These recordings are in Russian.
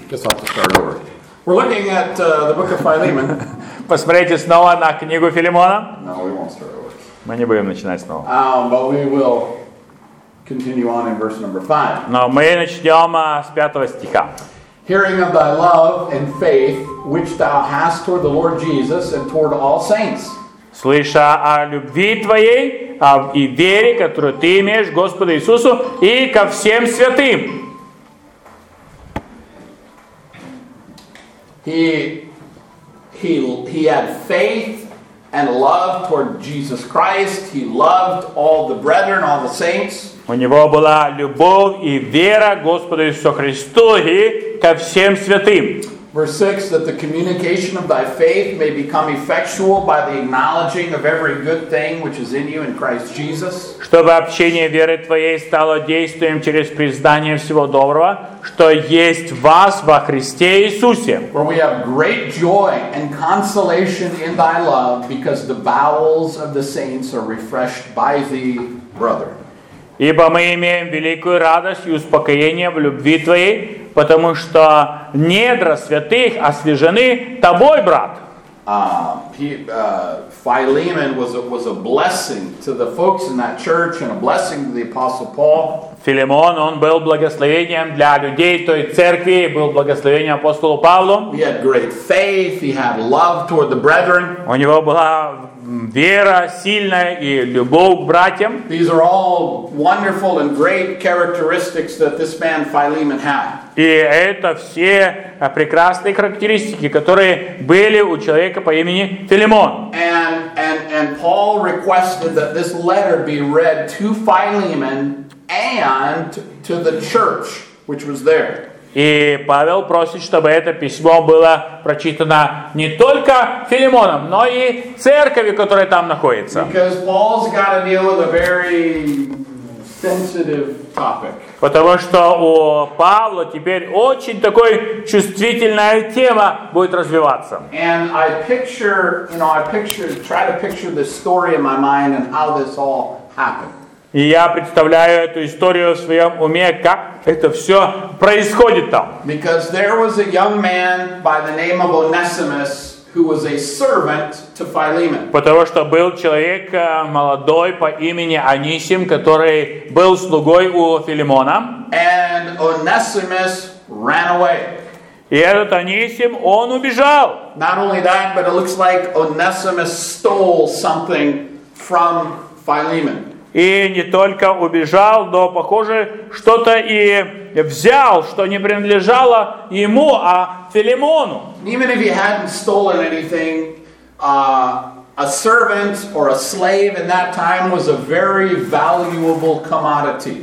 Guess I'll have to start over. We're looking at the book of Philemon. Посмотрите снова на книгу Филимона. No, we won't start over. Мы не будем начинать снова. But we will continue on in verse number 5. Но мы начнем с 5 стиха. Hearing of thy love and faith, which thou hast toward the Lord Jesus and toward all saints. Слыша о любви твоей и вере, которую ты имеешь к Господу Иисусу и ко всем святым. He had faith and love toward Jesus Christ. He loved all the brethren, all the saints. У него была любовь и вера к Господу Иисусу Христу и ко всем святым. Verse 6, that the communication of thy faith may become effectual by the acknowledging of every good thing which is in you in Christ Jesus. Чтобы общение веры твоей стало действием через признание всего доброго, что есть в вас во Христе Иисусе. For we have great joy and consolation in thy love, because the bowels of the saints are refreshed by thee, brother. Ибо мы имеем великую радость и успокоение в любви твоей, потому что недра святых освежены тобой, брат. Philemon was a blessing to the folks in that church and a blessing to the Apostle Paul. Филимон, он был благословением для людей той церкви, был благословением апостолу Павлу. He had great faith, he had love toward the brethren. У него была вера сильная и любовь к братьям. These are all wonderful and great characteristics that this man Philemon had. И это все прекрасные характеристики, которые были у человека по имени Филимон. And Paul requested that this letter be read to Philemon and to the church which was there. И Павел просит, чтобы это письмо было прочитано не только Филимоном, но и церковью, которая там находится. Because Paul's got to deal with a very sensitive topic. Потому что у Павла теперь очень такой чувствительная тема будет развиваться. And I try to picture this story in my mind and how this all happened. И я представляю эту историю в своем уме, как это все происходит там. Because there was a young man by the name of Onesimus who was a servant to Philemon. Потому что был человек молодой по имени Анисим, который был слугой у Филимона. And Onesimus ran away. И этот Анисим, он убежал. Not only that, but it looks like Onesimus stole something from Philemon. И не только убежал, но, похоже, что-то и взял, что не принадлежало ему, а Филимону. Even if he hadn't stolen anything, a servant or a slave in that time was a very valuable commodity.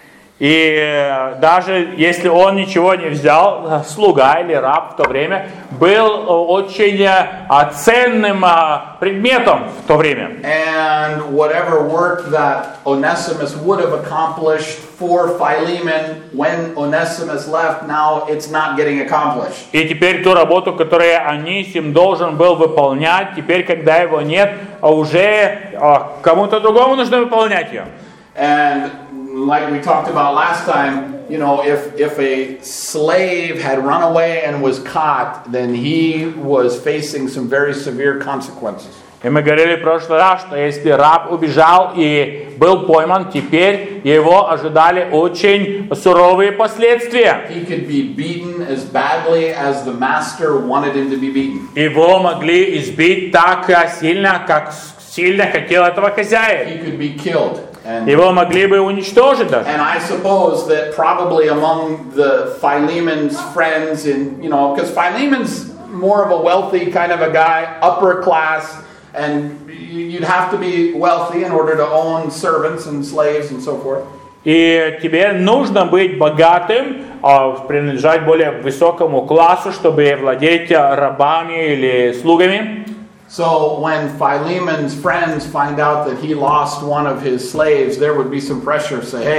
И даже если он ничего не взял, слуга или раб в то время был очень ценным предметом в то время. And whatever work that Onesimus would have accomplished for Philemon when Onesimus left, now it's not getting accomplished. И теперь ту работу, которую Анисим должен был выполнять, теперь, когда его нет, уже кому-то другому нужно выполнять ее. And like we talked about last time, if a slave had run away and was caught, then he was facing some very severe consequences. И мы говорили в прошлый раз, что если раб убежал и был пойман, теперь его ожидали очень суровые последствия. He could be beaten as badly as the master wanted him to be beaten. Его могли избить так сильно, как сильно хотел этого хозяин. He could be killed. Его могли бы уничтожить даже. And I suppose that probably among the Philemon's friends, because Philemon's more of a wealthy kind of a guy, upper class, and you'd have to be wealthy in order to own servants and slaves and so forth. И тебе нужно быть богатым, принадлежать более высокому классу, чтобы владеть рабами или слугами. So when Philemon's friends find out that he lost one of his slaves, there would be some pressure to say, hey,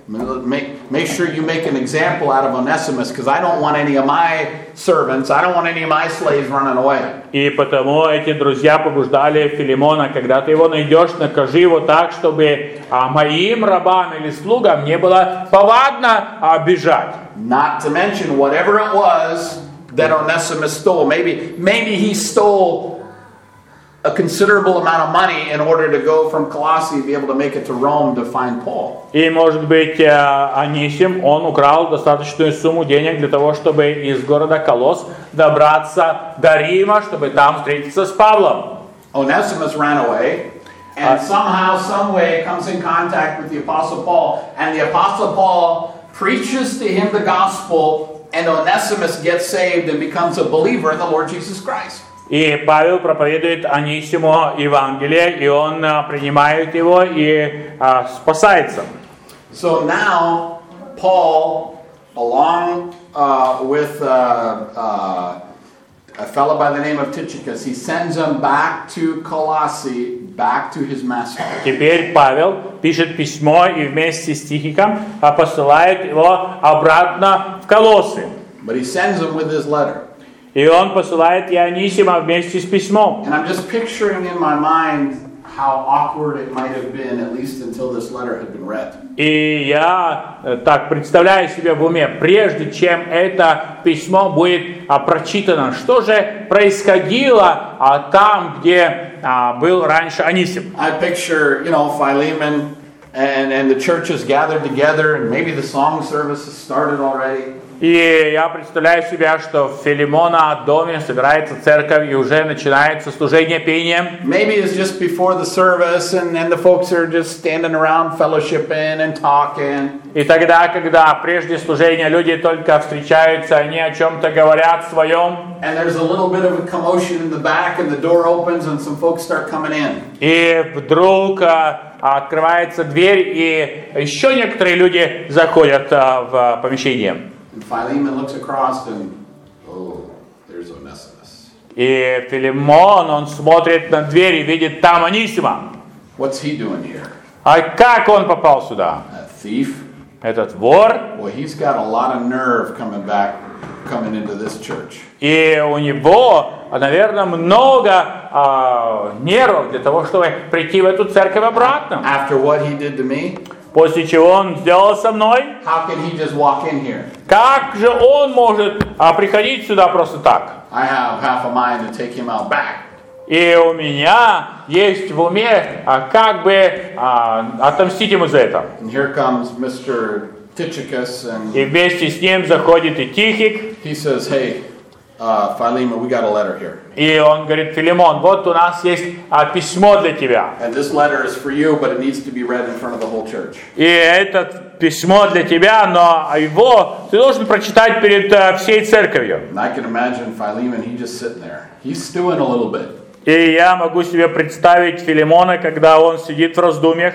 make sure you make an example out of Onesimus, because I don't want any of my servants, I don't want any of my slaves running away. И потому эти друзья побуждали Филимона: когда ты его найдешь, накажи его так, чтобы моим рабам или слугам не было повадно бежать. Not to mention whatever it was that Onesimus stole. Maybe he stole a considerable amount of money in order to go from Colossae, be able to make it to Rome to find Paul. И, может быть, Анисим, он украл достаточную сумму денег для того, чтобы из города Колосс добраться до Рима, чтобы там встретиться с Павлом. Onesimus ran away, and somehow, some way, comes in contact with the Apostle Paul, and the Apostle Paul preaches to him the gospel, and Onesimus gets saved and becomes a believer in the Lord Jesus Christ. И Павел проповедует Анисиму Евангелие, и он принимает его и спасается. So now, Paul, along with a fellow by the name of Tychicus, he sends him back to Colossae, back to his master. Теперь Павел пишет письмо и вместе с Тихиком посылает его обратно в Колоссы. But he sends him with his letter. И он посылает и Анисима вместе с письмом. And I'm just picturing in my mind how awkward it might have been, at least until this letter had been read. И я так представляю себе в уме, прежде чем это письмо будет прочитано, что же происходило там, где был раньше Анисим. I picture, Philemon and the churches gathered together, and maybe the song service has started already. И я представляю себе, что в Филимона доме собирается церковь и уже начинается служение пением. Maybe it's just before the service, and the folks are just standing around fellowshipping and talking. И тогда, когда прежде служения люди только встречаются, они о чем-то говорят своем. And there's a little bit of a commotion in the back, and the door opens, and some folks start coming in. И вдруг открывается дверь, и еще некоторые люди заходят в помещение. And Philemon looks across, and there's Onesimus. И Филимон, он смотрит на дверь и видит там Анисима. What's he doing here? А как он попал сюда? A thief? Этот вор. Well, he's got a lot of nerve coming into this church. И у него, наверное, много нервов для того, чтобы прийти в эту церковь обратно. After what he did to me? После чего он сделал со мной? How can he just walk in here? Как же он может приходить сюда просто так? I have half a mind to take him out back. И у меня есть в уме, как бы отомстить ему за это. And here comes Mr. Tychicus, and И вместе с ним заходит и Тихик. he says, "Hey, Philemon, we got a letter here. И он говорит: Филимон, вот у нас есть письмо для тебя. And this letter is for you, but it needs to be read in front of the whole church." И это письмо для тебя, но его ты должен прочитать перед всей церковью. And I can imagine Philemon, he's just sitting there. He's stewing a little bit. И я могу себе представить Филимона, когда он сидит в раздумьях.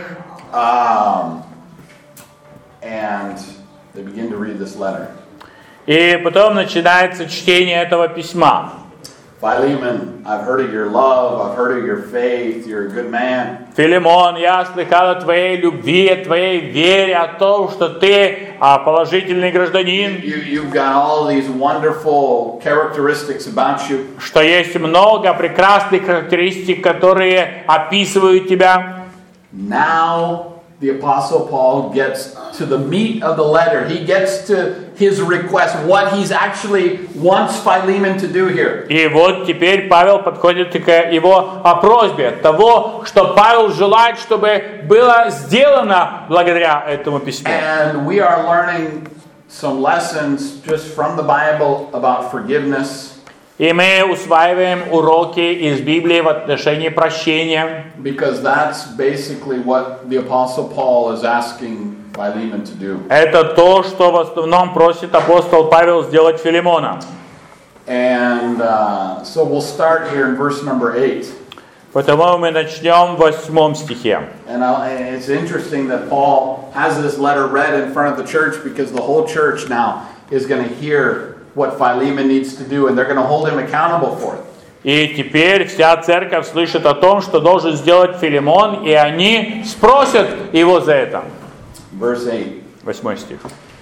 And they begin to read this letter. И потом начинается чтение этого письма. Philemon, I've heard of your love, I've heard of your faith, you're a good man. Филимон, я слыхал о твоей любви, о твоей вере, о том, что ты положительный гражданин. You've got all these wonderful characteristics about you. Что есть много прекрасных характеристик, которые описывают тебя. Now the Apostle Paul gets to the meat of the letter. He gets to his request, what he's actually wants Philemon to do here. И вот теперь Павел подходит к его просьбе, того, что Павел желает, чтобы было сделано благодаря этому письму. And we are learning some lessons just from the Bible about forgiveness. И мы усваиваем уроки из Библии в отношении прощения. Because that's basically what the Apostle Paul is asking Philemon to do. Это то, что в основном просит апостол Павел сделать Филимона. And so we'll start here in verse number 8. Потому мы начнем в 8 стихе. And it's interesting that Paul has this letter read in front of the church, because the whole church now is going to hear what Philemon needs to do, and they're going to hold him accountable for it. И теперь вся церковь слышит о том, что должен сделать Филимон, и они спросят его за это. Verse 8. 8 стих.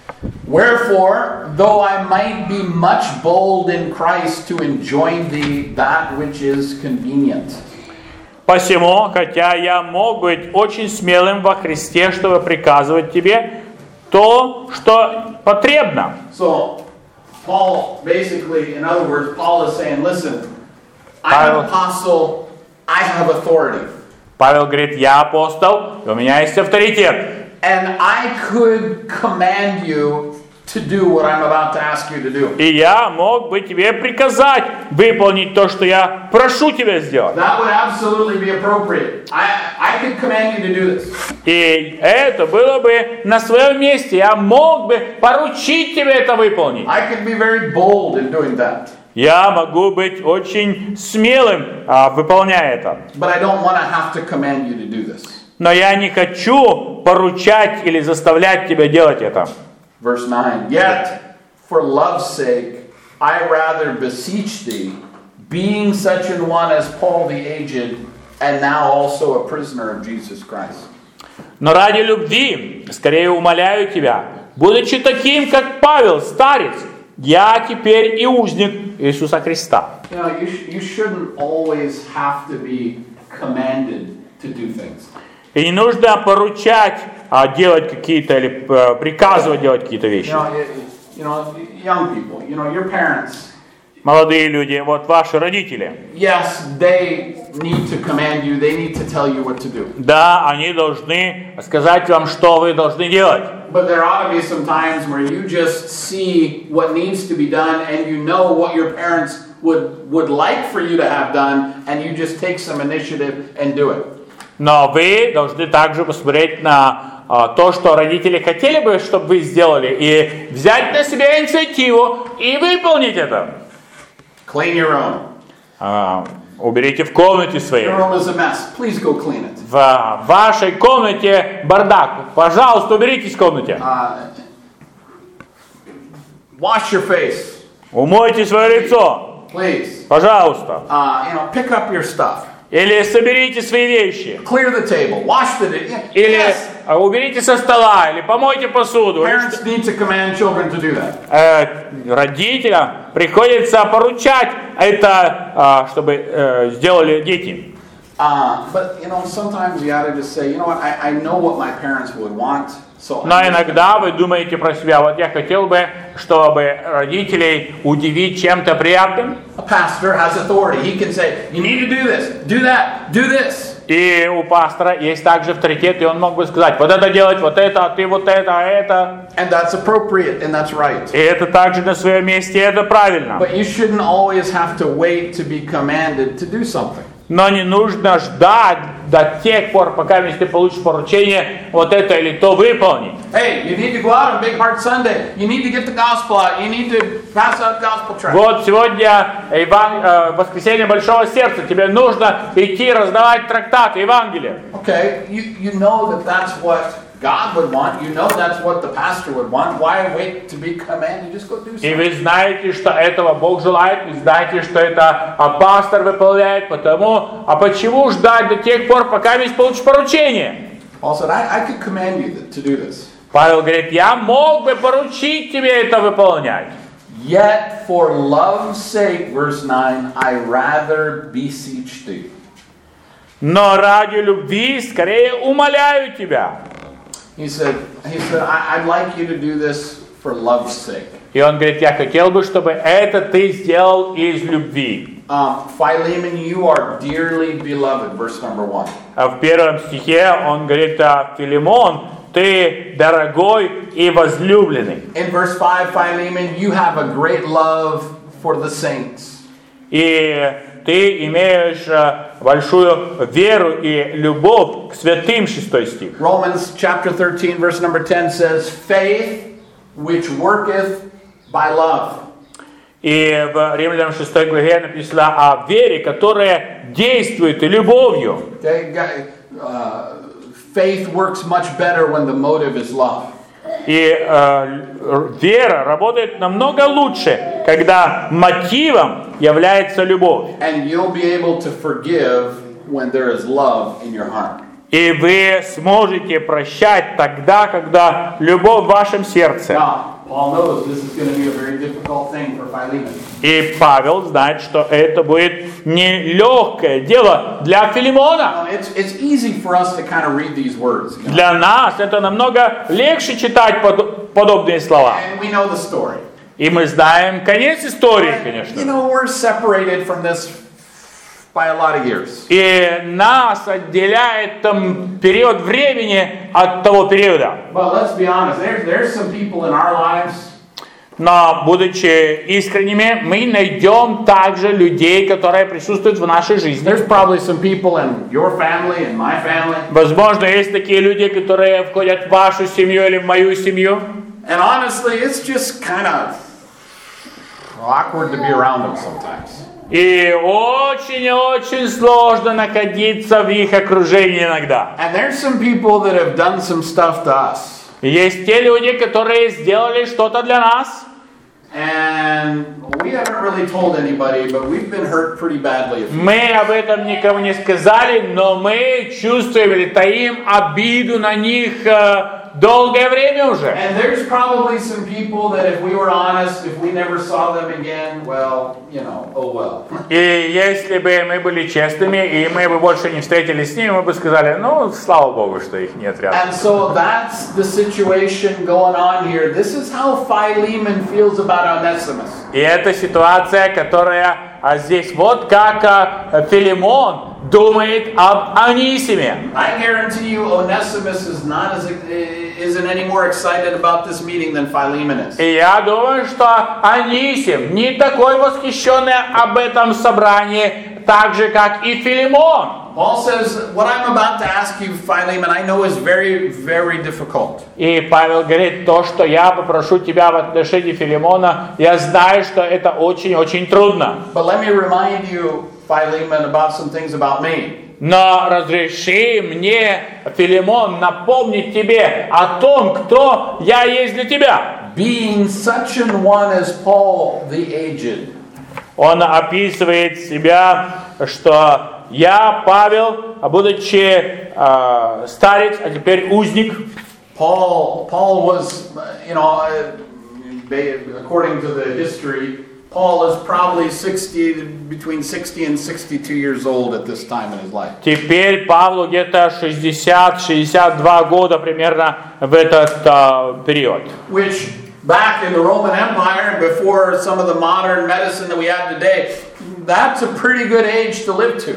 Wherefore, though I might be much bold in Christ to enjoin thee that which is convenient. Посему, хотя я мог быть очень смелым во Христе, чтобы приказывать тебе то, что потребно. So, Paul, basically, in other words, Paul is saying, listen, I'm an apostle, I have authority. Павел говорит, я апостол, у меня есть авторитет. And I could command you to do what I'm about to ask you to do. И я мог бы тебе приказать выполнить то, что я прошу тебя сделать. That would absolutely be appropriate. I could command you to do this. И это было бы на своем месте. Я мог бы поручить тебе это выполнить. I could be very bold in doing that. Я могу быть очень смелым, выполняя это. But I don't want to have to command you to do this. Но я не хочу поручать или заставлять тебя делать это. Verse 9. Yet, for love's sake, I rather beseech thee, being such an one as Paul the aged, and now also a prisoner of Jesus Christ. Но ради любви, скорее умоляю тебя, будучи таким, как Павел, старец, я теперь и узник Иисуса Христа. You know, you shouldn't always have to be commanded to do things. И не нужно поручать делать какие-то или приказывать делать какие-то вещи. You know, young people, you know, your parents. Молодые люди, вот ваши родители. Yes, they need to command you. They need to tell you what to do. Да, они должны сказать вам, что вы должны делать. But there ought to be some times where you just see what needs to be done, and you know what your parents would like for you to have done, and you just take some initiative and do it. Но вы должны также посмотреть на то, что родители хотели бы, чтобы вы сделали, и взять на себя инициативу и выполнить это. Clean your room. Уберите в комнате своей. Your room is a mess. Please go clean it. В вашей комнате бардак. Пожалуйста, уберитесь в комнате. Wash your face. Умойте свое лицо. Please. Пожалуйста. Pick up your stuff. Или соберите свои вещи. Clear the table. Wash the Или yes. уберите со стола, или помойте посуду. Parents need to command children to do that. Родителям приходится поручать это, чтобы сделали дети. But you know, sometimes you ought to just say, you know what, I know what my parents would want. Но иногда вы думаете про себя, вот я хотел бы, чтобы родителей удивить чем-то приятным. A pastor has authority. He can say, you need to do this, do that, do this. И у пастора есть также авторитет, и он мог бы сказать, вот это делать, вот это, а ты вот это, а это. And that's appropriate, and that's right. И это также на своем месте, и это правильно. But you shouldn't always have to wait to be commanded to do something. Но не нужно ждать до тех пор, пока ты получишь поручение вот это или то выполнить. Hey, you need to go out on Big Heart Sunday. You need to get the gospel out. You need to pass out gospel tracts. Вот сегодня воскресенье Большого Сердца. Тебе нужно идти раздавать трактаты Евангелия. Okay, you know that that's what God would want. You know that's what the pastor would want. Why wait to be commanded? Just go do something. И вы знаете, что этого Бог желает. Вы знаете, что это пастор выполняет. Потому, почему ждать до тех пор, пока ты получишь поручение? Paul said, I could command you to do this. Павел говорит, я мог бы поручить тебе это выполнять. Yet for love's sake, verse 9, I rather beseech thee. Но ради любви скорее умоляю тебя. He said, I'd like you to do this for love's sake. И он говорит, я хотел бы, чтобы это ты сделал из любви. Philemon, you are dearly beloved, verse number 1. А в первом стихе он говорит, Филимон, ты дорогой и возлюбленный. In verse 5, Philemon, you have a great love for the saints. И ты имеешь большую веру и любовь к святым, 6 стих. Romans chapter 13, verse number 10 says, faith which worketh by love. И в Римлянам 6 главе написано о вере, которая действует любовью. Okay? Faith works much better when the motive is love. И вера работает намного лучше, когда мотивом является любовь. And you'll be able to forgive when there is love in your heart. И вы сможете прощать тогда, когда любовь в вашем сердце. Now, Paul knows this is going to be a very difficult thing for Philemon. И Павел знает, что это будет нелегкое дело для Филимона. Now, it's easy for us to kind of read these words. You know? Для нас это намного легче читать подобные слова. And we know the story. И мы знаем конец истории, You конечно. know, we're separated from this by a lot of years. И нас отделяет там период времени от того периода. But let's be honest, there's some people in our lives. Но, будучи искренними, мы найдем также людей, которые присутствуют в нашей жизни. There's probably some people in your family and my family. Возможно, есть такие люди, которые входят в вашу семью или в мою семью. And honestly, it's just kind of awkward to be around them sometimes. И очень-очень сложно находиться в их окружении иногда. And there's some people that have done some stuff to us. Есть те люди, которые сделали что-то для нас. And we haven't really told anybody, but we've been hurt pretty badly. Мы об этом никому не сказали, но мы чувствуем или таим обиду на них долгое время уже. And there's probably some people that if we were honest, if we never saw them again, well, you know, oh well. И если бы мы были честными, и мы бы больше не встретились с ними, мы бы сказали, ну, слава Богу, что их нет рядом. And so that's the situation going on here. This is how Philemon feels about Onesimus. И это ситуация, которая здесь, вот как Филимон думает об Онисиме. I guarantee you Onesimus isn't any more excited about this meeting than Philemon is. И я думаю, что Онисим не такой восхищенный об этом собрании, так же, как и Филимон. Paul says, what I'm about to ask you, Philemon, I know is very, very difficult. И Павел говорит, то, что я попрошу тебя в отношении Филимона, я знаю, что это очень-очень трудно. But let me remind you, Philemon, about some things about me. Но разреши мне, Филимон, напомнить тебе о том, кто я есть для тебя. Being such an one as Paul the aged. Он описывает себя, что я, Павел, будучи старец, а теперь узник. Paul was, you know, according to the history, Paul is probably between 60 and 62 years old at this time in his life. Теперь Павлу где-то 60-62 года примерно в этот период. Which back in the Roman Empire, before some of the modern medicine that we have today, that's a pretty good age to live to.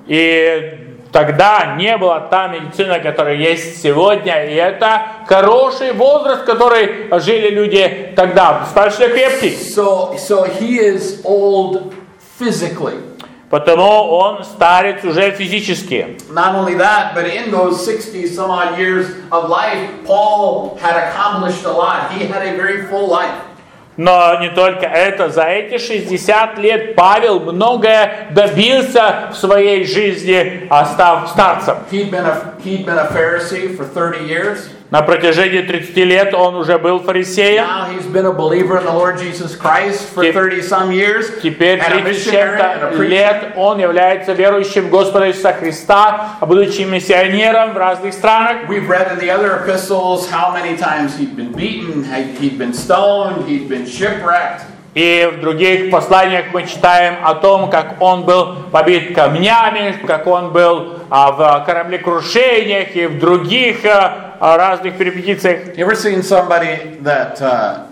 И тогда не было та медицина, которая есть сегодня, и это хороший возраст, который жили люди тогда, достаточно крепкий. So he is old physically. Потому он старец уже физически. Not only that, but in those 60 some odd years of life, Paul had accomplished a lot. He had a very full life. Но не только это, за эти 60 лет Павел многое добился в своей жизни, став старцем. He'd been a Pharisee for 30 years. На протяжении 30 лет он уже был фарисеем. Now he's been a believer in the Lord Jesus Christ for 30 some years. Теперь 30 чем-то лет он является верующим в Господа Иисуса Христа, будучи миссионером в разных странах. We've read in the other epistles how many times he'd been beaten, he'd been stoned, he'd been shipwrecked. И в других посланиях мы читаем о том, как он был побит камнями, как он был в кораблекрушениях и в других разных перипетициях. You ever seen somebody that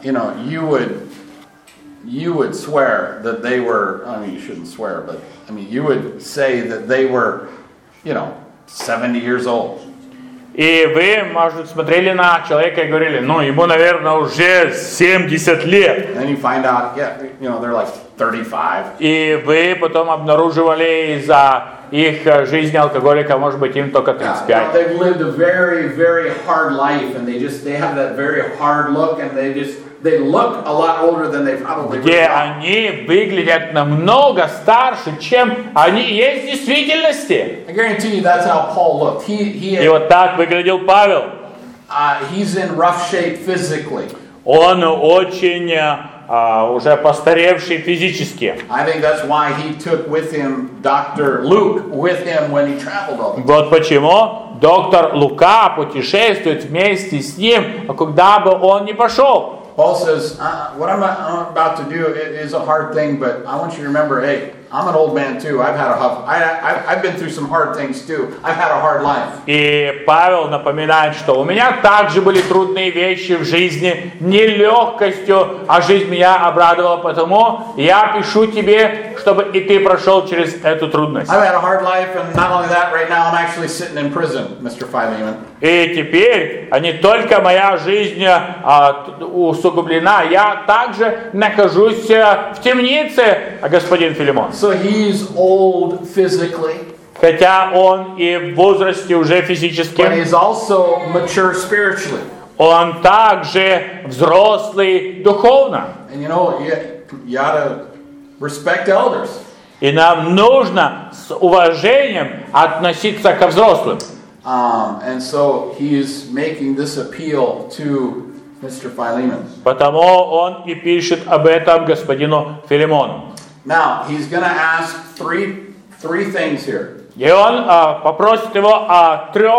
you would swear that they were, I mean, you shouldn't swear, but I mean, you would say that they were, 70 years old. И вы, может, смотрели на человека и говорили, ну, ему, наверное, уже 70 лет. And then you find out, they're like 35. И вы потом обнаруживали из-за их жизни алкоголика, может быть, им только 35. They've lived a very, very hard life, and they have that very hard look, and they look a lot older than they probably Где are. они выглядят намного старше, чем они есть в действительности. I guarantee you that's how Paul looked. И вот так выглядел Павел. He's in rough shape physically. Он очень уже постаревший физически. I think that's why he took with him Dr. Luke with him when he traveled all the time. Вот почему доктор Лука путешествует вместе с ним, куда бы он ни пошел. Paul says, what I'm about to do is a hard thing, but I want you to remember, hey, I'm an old man too. I've been through some hard things too. I've had a hard life. И Павел напоминает, что у меня также были трудные вещи в жизни, не легкостью, а жизнь меня обрадовала, потому я пишу тебе, чтобы и ты прошел через эту трудность. I've had a hard life, and not only that, right now I'm actually sitting in prison, Mr. Philemon. И теперь не только моя жизнь усугублена, я также нахожусь в темнице, господин Филимон. So he's old physically, Хотя он и в возрасте уже физически, but he's also mature spiritually. он также взрослый духовно. And you know, you ought to respect elders. И нам нужно с уважением относиться ко взрослым. And so he's making this appeal to Mr. Philemon. Потому он и пишет об этом господину Филимону. Now, he's going to ask three things here. И он попросит его о 3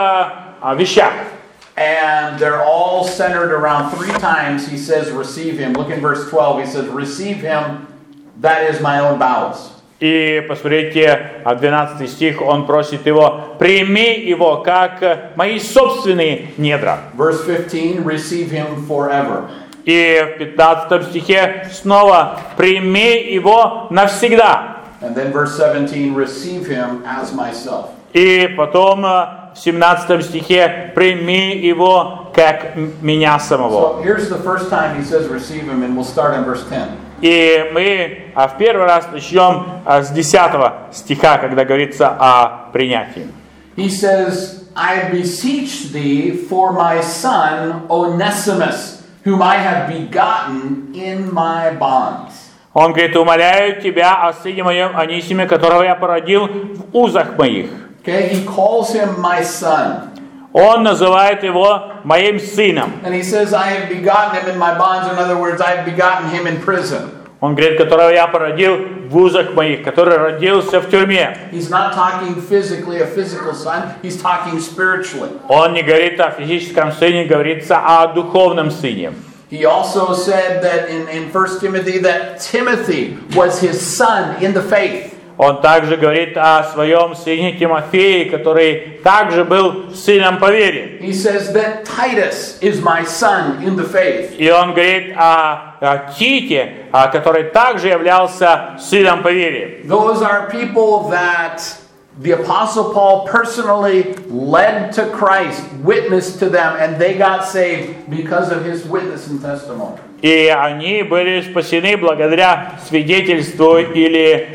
вещах. And they're all centered around 3 times. He says, receive him. Look in verse 12. He says, receive him. That is my own bowels. И посмотрите, 12 стих, он просит его, прими его, как мои собственные недра. Verse 15, receive him forever. И в 15 стихе снова, прими его навсегда. And then verse 17, receive him as myself. И потом в 17 стихе, прими его, как меня самого. So here's the first time he says receive him, and we'll start in verse 10. И мы в первый раз начнем с 10 стиха, когда говорится о принятии. He says, I beseech thee for my son Onesimus, whom I have begotten in my bonds. Он говорит, умоляю тебя о сыне моем Анисиме, которого я породил в узах моих. Okay, he calls him my son. Он называет его моим сыном. And he says, I have begotten him in my bonds. In other words, I have begotten him in prison. Он говорит, которого я породил в узах моих, который родился в тюрьме. He's not talking physically, a physical son. He's talking spiritually. Он не говорит о физическом сыне, говорится о духовном сыне. He also said that in 1 Timothy that Timothy was his son in the faith. Он также говорит о своем сыне Тимофее, который также был сыном по вере. He says that Titus is my son in the faith. И он говорит о Тите, который также являлся сыном по вере. Those are people that the Apostle Paul personally led to Christ, witnessed to them, and they got saved because of his witness and testimony. И они были спасены благодаря свидетельству или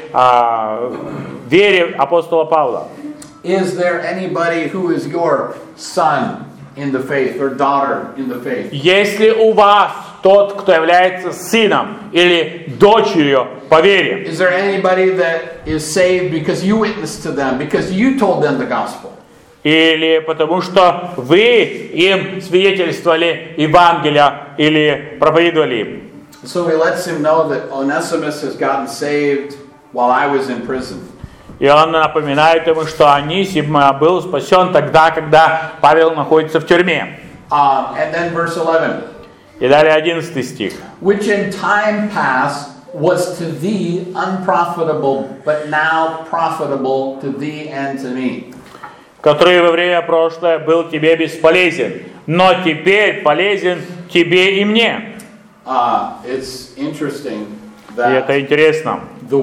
вере апостола Павла. Is there anybody who is your son in the faith or daughter in the faith? Если у вас тот, кто является сыном или дочерью по вере, Is there anybody that is saved because you witnessed to them, because you told them the gospel? или потому что вы им свидетельствовали Евангелие или проповедовали им. So he lets him know that Onesimus has gotten saved while I was in prison. И он напоминает ему, что Анисим был спасен тогда, когда Павел находится в тюрьме. And then verse 11. И далее 11 стих. Which in time past was to thee unprofitable, but now profitable to thee and to me. Который во время прошлое был тебе бесполезен, но теперь полезен тебе и мне. It's interesting И это that интересно, the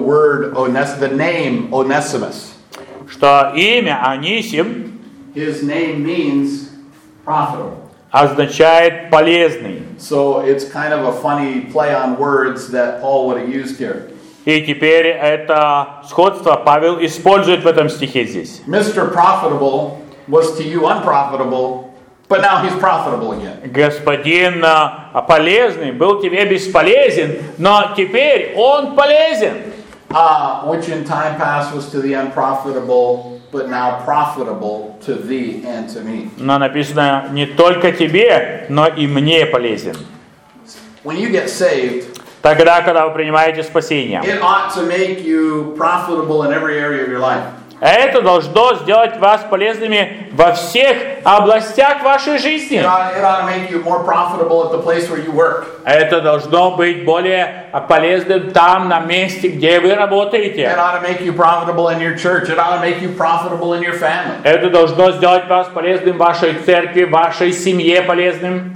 name Onesimus, что имя Анисим his name means profitable. означает полезный. So it's kind of a funny play on words that Paul would have used here. И теперь это сходство Павел использует в этом стихе здесь. Mr. Profitable was to you unprofitable, but now he's profitable again. Господин полезный был тебе бесполезен, но теперь он полезен. Which in time past was to the unprofitable, but now profitable to thee and to me. Но написано не только тебе, но и мне полезен. When you get saved, Тогда, когда вы принимаете спасение, it ought to make you profitable in every area of your life. Это должно сделать вас полезными во всех областях вашей жизни. It ought to make you more profitable at the place where you work. Это должно быть более полезным там, на месте, где вы работаете. It ought to make you profitable in your church. It ought to make you profitable in your family. Это должно сделать вас полезным в вашей церкви, в вашей семье полезным.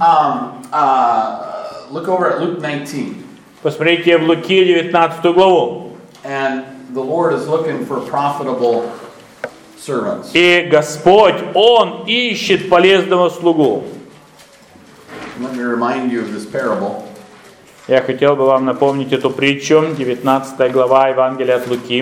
Look over at Luke 19. Посмотрите в Луки 19 главу. And the Lord is looking for profitable servants. И Господь, Он ищет полезного слугу. Let me remind you of this parable. Я хотел бы вам напомнить эту притчу, 19 глава Евангелия от Луки,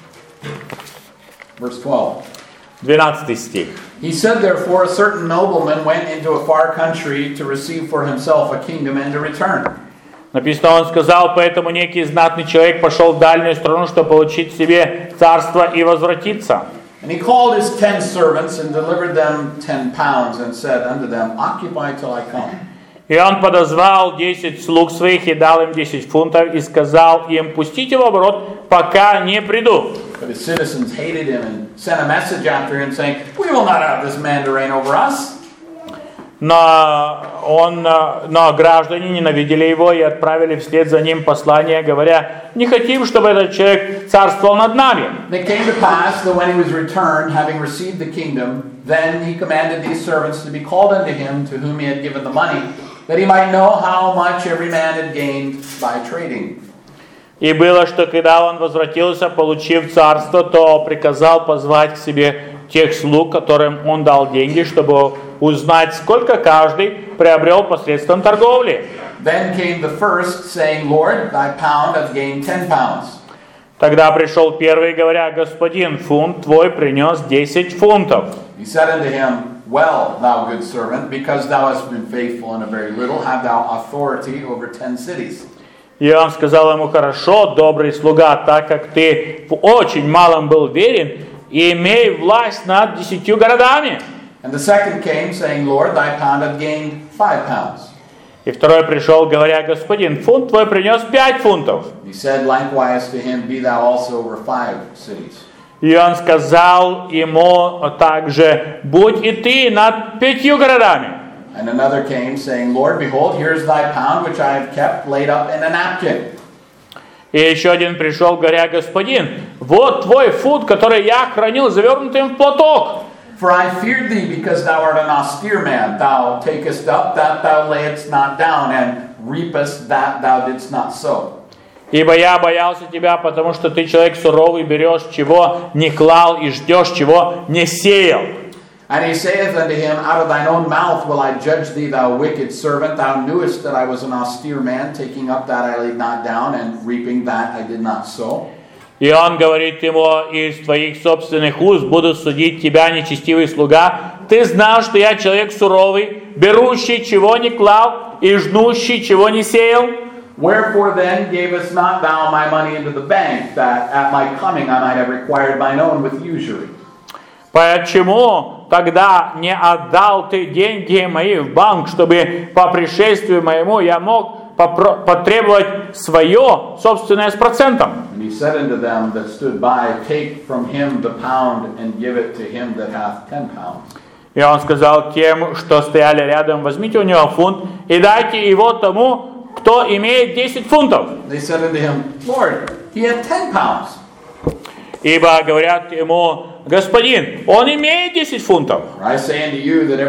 Verse 12. 12 стих. He said, therefore, a certain nobleman went into a far country to receive for himself a kingdom and to return. Написано, он сказал, поэтому некий знатный человек пошел в дальнюю страну, чтобы получить себе царство и возвратиться. And he called his 10 servants and delivered them 10 pounds and said unto them, occupy till I come. И он подозвал 10 слуг своих и дал им 10 фунтов и сказал им, пустите в оборот, пока не приду. But his citizens hated him and sent a message after him saying, we will not have this man to reign over us. Но граждане ненавидели его и отправили вслед за ним послание, говоря, не хотим, чтобы этот человек царствовал над нами. And it came to pass that when he was returned, having received the kingdom, then he commanded these servants to be called unto him to whom he had given the money, that he might know how much every man had gained by trading. И было, что когда он возвратился, получив царство, то приказал позвать к себе тех слуг, которым он дал деньги, чтобы узнать, сколько каждый приобрел посредством торговли. Then came the first, saying, Lord, thy pound hath gained 10 pounds. Тогда пришел первый, говоря, господин, фунт твой принес 10 фунтов. He said unto him, well, thou good servant, because thou hast been faithful in a very little, have thou authority over 10 cities. И он сказал ему, хорошо, добрый слуга, так как ты в очень малом был верен, имей власть над 10 городами. And the second came, saying, Lord, thy pound hath gained 5 pounds. И второй пришел, говоря, господин, фунт твой принес 5 фунтов. He said likewise to him, be thou also over 5 cities. И он сказал ему также, будь и ты над 5 городами. And another came, saying, Lord, behold, here is thy pound, which I have kept laid up in a napkin. И еще один пришел, говоря, господин, вот твой фунт, который я хранил завернутым в платок. For I feared thee, because thou art an austere man. Thou takest up that thou layest not down, and reapest that thou didst not sow. Ибо я боялся тебя, потому что ты человек суровый, берешь, чего не клал, и ждешь, чего не сеял. And he saith unto him, out of thine own mouth will I judge thee, thou wicked servant. Thou knewest that I was an austere man, taking up that I laid not down, and reaping that I did not sow. И он говорит ему, из твоих собственных уст буду судить тебя, нечестивый слуга. Ты знал, что я человек суровый, берущий, чего не клал, и жнущий, чего не сеял. Wherefore then gavest not thou my money into the bank, that at my coming I might have required mine own with usury? Почему тогда не отдал ты деньги мои в банк, чтобы по пришествию моему я мог потребовать свое собственное с процентом? And he said unto them that stood by, take from him the pound and give it to him that hath 10 pounds. И он сказал тем, что стояли рядом, возьмите у него фунт и дайте его тому, кто имеет 10 фунтов. They said unto him, Lord, he hath 10 pounds. Ибо говорят ему, господин, он имеет 10 фунтов. For I say unto you that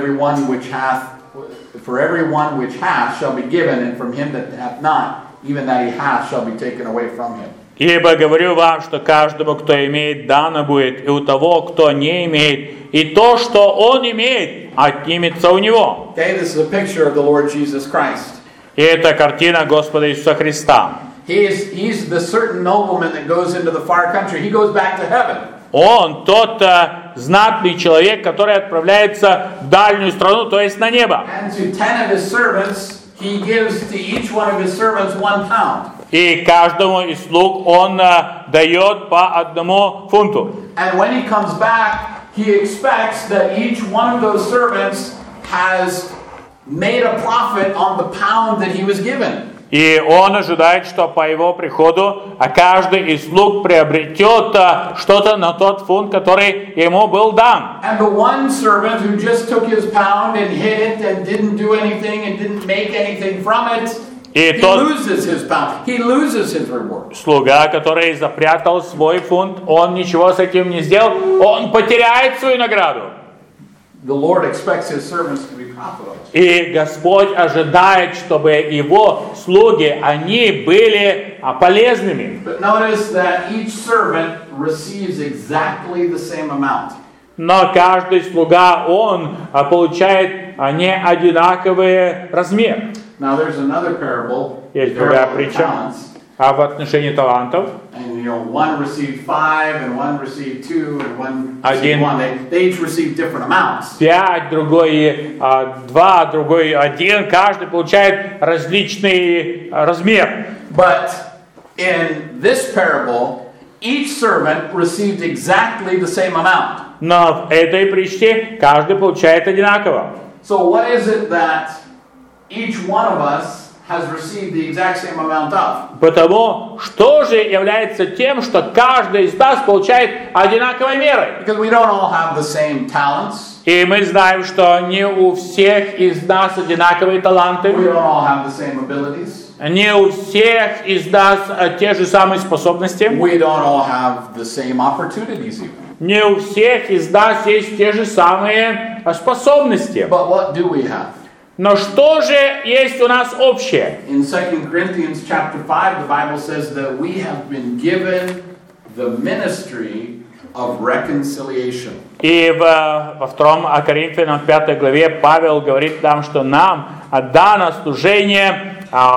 for everyone which hath shall be given, and from him that hath not, even that he hath shall be taken away from him. Ибо говорю вам, что каждому, кто имеет, дано будет, и у того, кто не имеет, и то, что он имеет, отнимется у него. Okay, this is a picture of the Lord Jesus Christ. И это картина Господа Иисуса Христа. He's the certain nobleman that goes into the far country. He goes back to heaven. Он тот знатный человек, который отправляется в дальнюю страну, то есть на небо. And to 10 of his servants, he gives to each one of his servants 1 pound. И каждому из слуг он дает по 1 фунту. And when he comes back, he expects that each one of those servants has made a profit on the pound that he was given. И он ожидает, что по его приходу каждый из слуг приобретет что-то на тот фунт, который ему был дан. And the one servant who just took his pound and hid it and didn't do anything and didn't make anything from it, he loses his pound. He loses his reward. Слуга, который запрятал свой фунт, он ничего с этим не сделал, он потеряет свою награду. The Lord expects his servants to be profitable. И Господь ожидает, чтобы его слуги, они были полезными. But notice that each servant receives exactly the same amount. Но каждый слуга, он получает не одинаковый размер. Now there's another parable. Есть другая притча в отношении талантов. And one received 5, and one received 2, and one received 1. They each received different amounts. 5, другой 2, другой 1. Каждый получает различный размер. But in this parable, each servant received exactly the same amount. Но в этой притче каждый получает одинаково. So what is it that each one of us has received the exact same amount of? Потому что же является тем, что каждый из нас получает одинаковой мерой? Because we don't all have the same talents. И мы знаем, что не у всех из нас одинаковые таланты. We don't all have the same abilities. Не у всех из нас те же самые способности. We don't all have the same opportunities even. Не у всех из нас есть те же самые способности. But what do we have? Но что же есть у нас общее? In 2 Corinthians chapter 5, the Bible says that we have been given the ministry of reconciliation. И во 2 Коринфянам 5 главе Павел говорит нам, что нам дано служение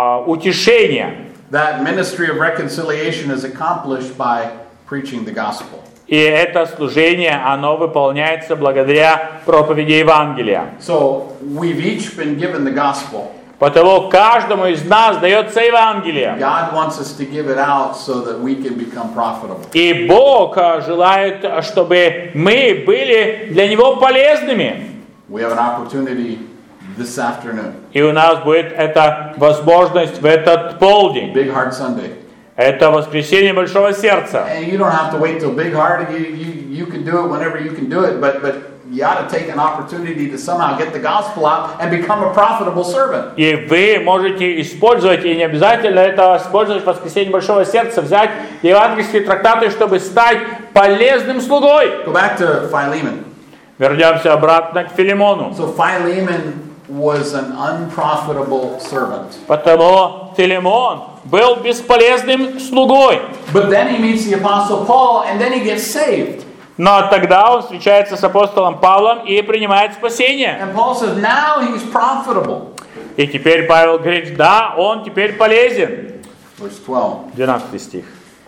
утешения. That ministry of reconciliation is accomplished by preaching the gospel. И это служение, оно выполняется благодаря проповеди Евангелия. So we've each been given the gospel. Потому каждому из нас дается Евангелие. God wants us to give it out so that we can become profitable. И Бог желает, чтобы мы были для Него полезными. We have an opportunity this afternoon. И у нас будет эта возможность в этот полдень. Big Heart Sunday. Это воскресенье Большого Сердца. And you don't have to wait till Big Heart. You can do it whenever you can do it, but you ought to take an opportunity to somehow get the gospel out and become a profitable servant. И вы можете использовать, и не обязательно это использовать в воскресенье Большого Сердца, взять евангельские трактаты, чтобы стать полезным слугой. Go back to Philemon. Вернемся обратно к Филимону. So Philemon was an unprofitable servant. Потому Филимон был бесполезным слугой. But then he meets the Apostle Paul, and then he gets saved. Но тогда он встречается с апостолом Павлом и принимает спасение. And Paul says, now he's profitable. И теперь Павел говорит, да, он теперь полезен. Verse 12. 12 стих.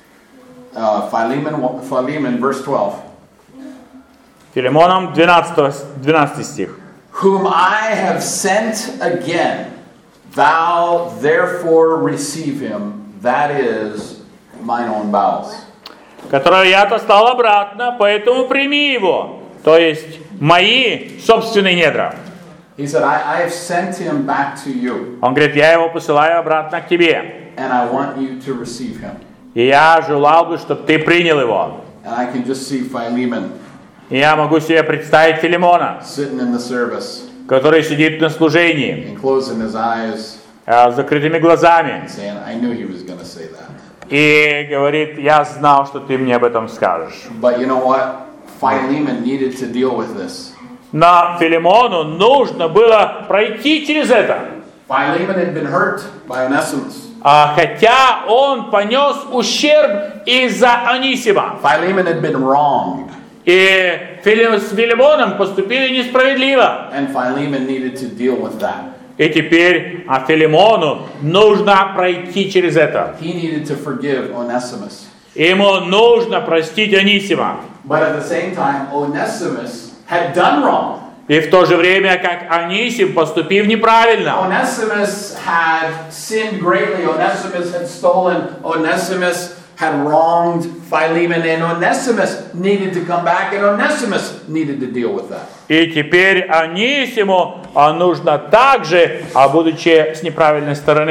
Philemon, verse 12. Филимоном 12 стих. Whom I have sent again, thou therefore receive him, that is mine own bowels. Которого я отослал обратно, поэтому прими его. То есть мои собственные недра. He said, I have sent him back to you. Он говорит, я его посылаю обратно к тебе. And I want you to receive him. И я желал бы, чтобы ты принял его. And I can just see Philemon. И я могу себе представить Филимона, sitting in the service, который сидит на служении, and closing his eyes, с закрытыми глазами, saying, I knew he was going to say that. и говорит, я знал, что ты мне об этом скажешь. But you know what? Philemon needed to deal with this. Но Филимону нужно было пройти через это. Philemon had been hurt by Onesimus. Хотя он понес ущерб из-за Онисима. Philemon had been wronged. И с Филимоном поступили несправедливо. And Philemon needed to deal with that. И теперь Филимону нужно пройти через это. He needed to forgive Onesimus. Ему нужно простить Онисима. But at the same time, Onesimus had done wrong. И в то же время, как Онисим, поступив неправильно. Onesimus had sinned greatly. Onesimus had stolen. Onesimus had wronged Philemon, and Onesimus needed to come back, and Onesimus needed to deal with that. И теперь Онисиму нужно также, будучи с неправильной стороны,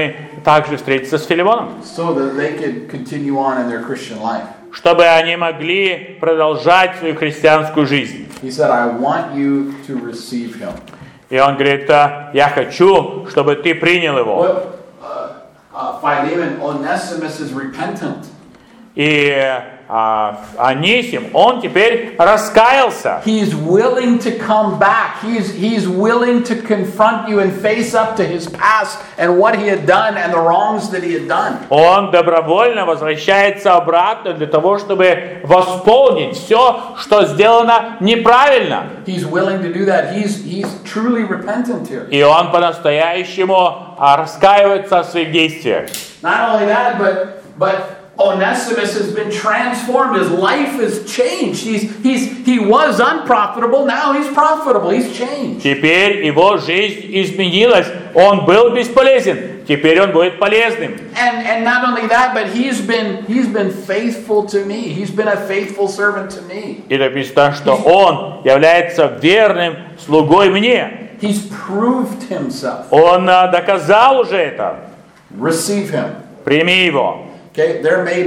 также встретиться с Филимоном, so that they could continue on in their Christian life. чтобы они могли продолжать свою христианскую жизнь. He said, I want you to receive him. И он говорит, я хочу, чтобы ты принял его. But Philemon, Onesimus is repentant. И Анисим, он теперь раскаялся. He's willing to come back. He's willing to confront you and face up to his past and what he had done and the wrongs that he had done. Он добровольно возвращается обратно для того, чтобы восполнить все, что сделано неправильно. He's willing to do that. He's truly repentant here. И он по-настоящему раскаивается в своих действиях. Not only that, but Onesimus has been transformed. His life has changed. He was unprofitable. Now he's profitable. He's changed. Теперь его жизнь изменилась. Он был бесполезен. Теперь он будет полезным. And not only that, but he's been faithful to me. He's been a faithful servant to me. И написано, что он является верным слугой мне. He's proved himself. Он доказал уже это. Receive him. Прими его. Okay, there may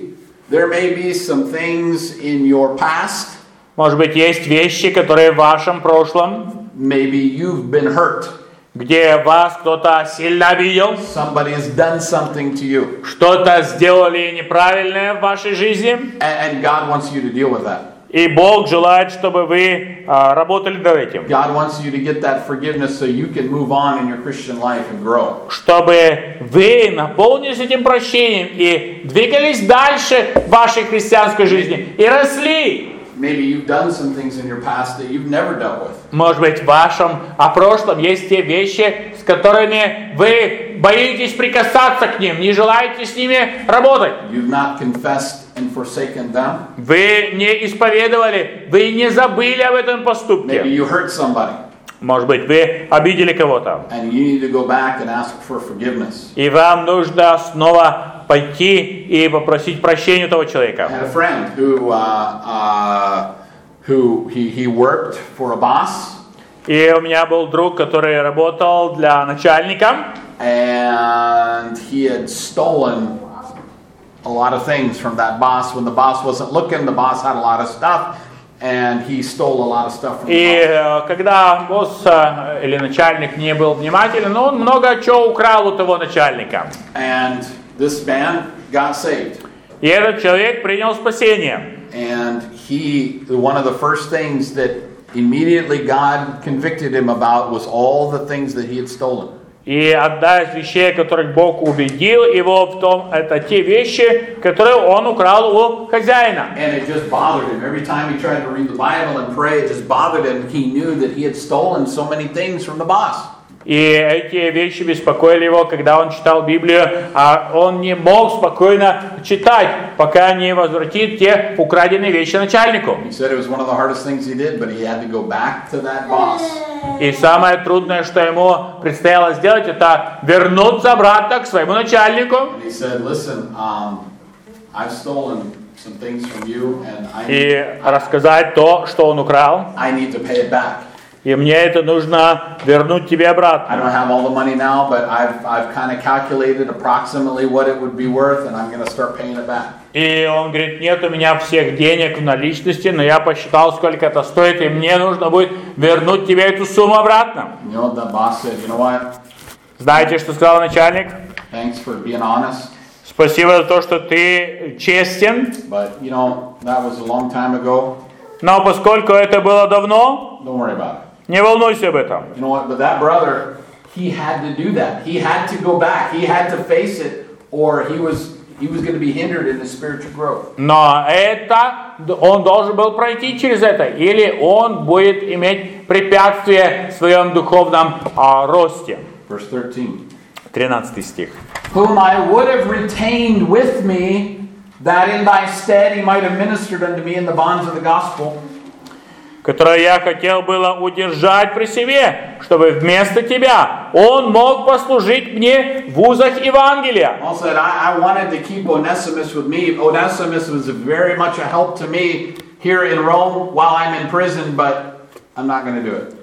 be some things in your past. Может быть, есть вещи, которые в вашем прошлом, Maybe you've been hurt. где вас кто-то сильно обидел, Somebody has done something to you. что-то сделали неправильное в вашей жизни, And God wants you to deal with that. и Бог желает, чтобы вы работали над этим. God wants you to get that forgiveness so you can move on in your Christian life and grow. Чтобы вы наполнились этим прощением и двигались дальше в вашей христианской жизни и росли. Maybe you've done some things in your past that you've never dealt with. Может быть, в вашем прошлом есть те вещи, с которыми вы боитесь прикасаться к ним, не желаете с ними работать. You've not confessed and forsaken them. Вы не исповедовали, вы не забыли об этом поступке. Maybe you hurt somebody. Может быть, вы обидели кого-то. And you need to go back and ask for forgiveness. И вам нужно снова пойти и попросить прощения у того I человека. had a friend who he worked for a boss. И у меня был друг, который работал для начальника. And he had stolen a lot of things from that boss. When the boss wasn't looking, the boss had a lot of stuff. And he stole a lot of stuff from the И boss. когда босс или начальник не был внимателен, он много чего украл у того начальника. And this man got saved. И этот человек принял спасение. And one of the first things that immediately God convicted him about was all the things that he had stolen. И одна из вещей, которых Бог убедил его в том, это те вещи, которые он украл у хозяина. And it just bothered him. Every time he tried to read the Bible and pray, it just bothered him. He knew that he had stolen so many things from the boss. И эти вещи беспокоили его, когда он читал Библию, а он не мог спокойно читать, пока не возвратит те украденные вещи начальнику. He said it was one of the hardest things he did, but he had to go back to that boss. И самое трудное, что ему предстояло сделать, это вернуться обратно к своему начальнику. And he said, listen, I've stolen some things from you, and И рассказать то, что он украл. I need to pay it back. И мне это нужно вернуть тебе I обратно. don't have all the money now, but I've kind of calculated approximately what it would be worth, and I'm going to start paying it back. И он говорит, нет у меня всех денег в наличности, но я посчитал, сколько это стоит, и мне нужно будет вернуть тебе эту сумму обратно. You know, the boss said, you know what? Знаете, что сказал начальник? Thanks for being honest, Спасибо за то, что ты честен, but you know, that was a long time ago. но поскольку это было давно, Don't worry about it. не волнуйся об этом. You know what? But that brother, he had to do that. He had to go back. He had to face it, or he was going to be hindered in his spiritual growth. Но это, он должен был пройти через это, или он будет иметь препятствие в своем духовном росте. Verse 13. 13 стих. Whom I would have retained with me, that in thy stead he might have ministered unto me in the bonds of the gospel. Которое я хотел было удержать при себе, чтобы вместо тебя он мог послужить мне в узах Евангелия. Paul said, I wanted to keep Onesimus with me. Onesimus was very much a help to me here in Rome while I'm in prison, but I'm not going to do it. И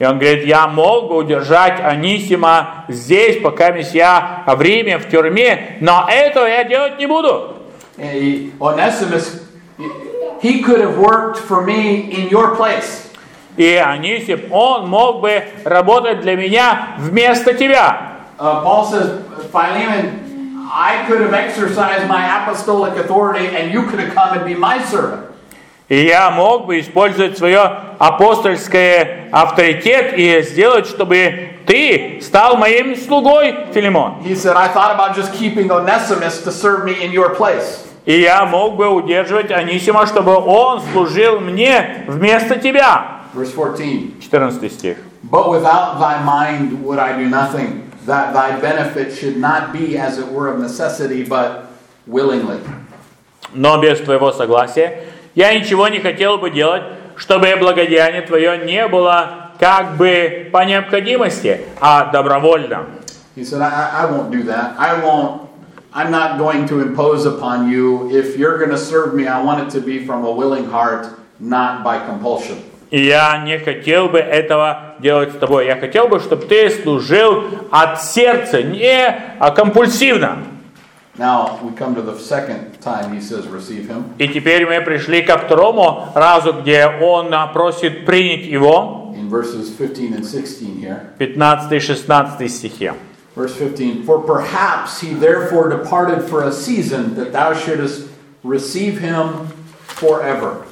И он говорит, я мог бы удержать Анисима здесь, пока я в Риме, в тюрьме, но этого я делать не буду. Onesimus, he could have worked for me in your place. И Анисим, он мог бы работать для меня вместо тебя. Paul says, Philemon, I could have exercised my apostolic authority and you could have come and be my servant. И я мог бы использовать свое апостольское авторитет и сделать, чтобы ты стал моим слугой, Филимон. He said, I thought about just keeping Onesimus to serve me in your place. И я мог бы удерживать Анисима, чтобы он служил мне вместо тебя. Verse 14. 14 стих. But without thy mind would I do nothing, that thy benefit should not be as it were of necessity, but willingly. Но без твоего согласия я ничего не хотел бы делать, чтобы благодеяние твое не было как бы по необходимости, а добровольно. He said, I won't do that. I'm not going to impose upon you. If you're going to serve me, I want it to be from a willing heart, not by compulsion. И я не хотел бы этого делать с тобой. Я хотел бы, чтобы ты служил от сердца, не компульсивно. Now we come to the second time he says receive him. И теперь мы пришли ко второму разу, где он просит принять его. In verses 15 and 16 here. 15 и 16 стихе. Verse 15. For perhaps he therefore departed for a season, that thou shouldest receive him forever.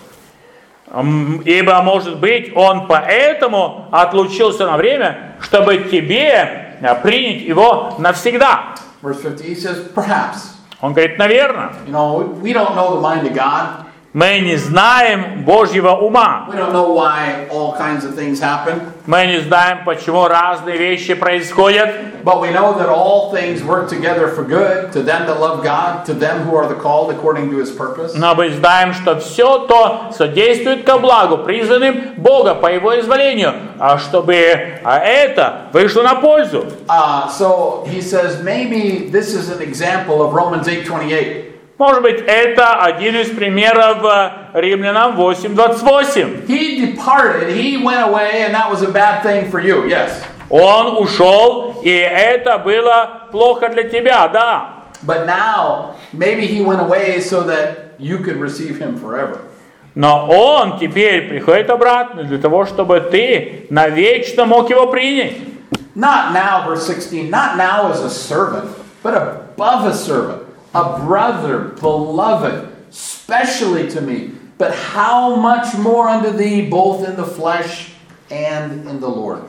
Ибо, может быть, он поэтому отлучился на время, чтобы тебе принять его навсегда. Verse 50, he says, perhaps. Он говорит, наверное. You know, we don't know the mind of God. Мы не знаем Божьего ума. We don't know why all kinds of things happen. Мы не знаем, почему разные вещи происходят. But we know that all things work together for good to them that love God, to them who are the called according to His purpose. Но мы знаем, что все то содействует ко благу, призванным Бога по Его изволению, чтобы это вышло на пользу. So he says maybe this is an example of Romans 8:28. Может быть, это один из примеров Римлянам 8:28. He departed, he went away, and that was a bad thing for you, yes. Он ушел, и это было плохо для тебя, да. But now, maybe he went away so that you could receive him forever. Но он теперь приходит обратно для того, чтобы ты навечно мог его принять. Not now, verse 16, not now as a servant, but above a servant. A brother, beloved, specially to me, but how much more unto thee, both in the flesh and in the Lord.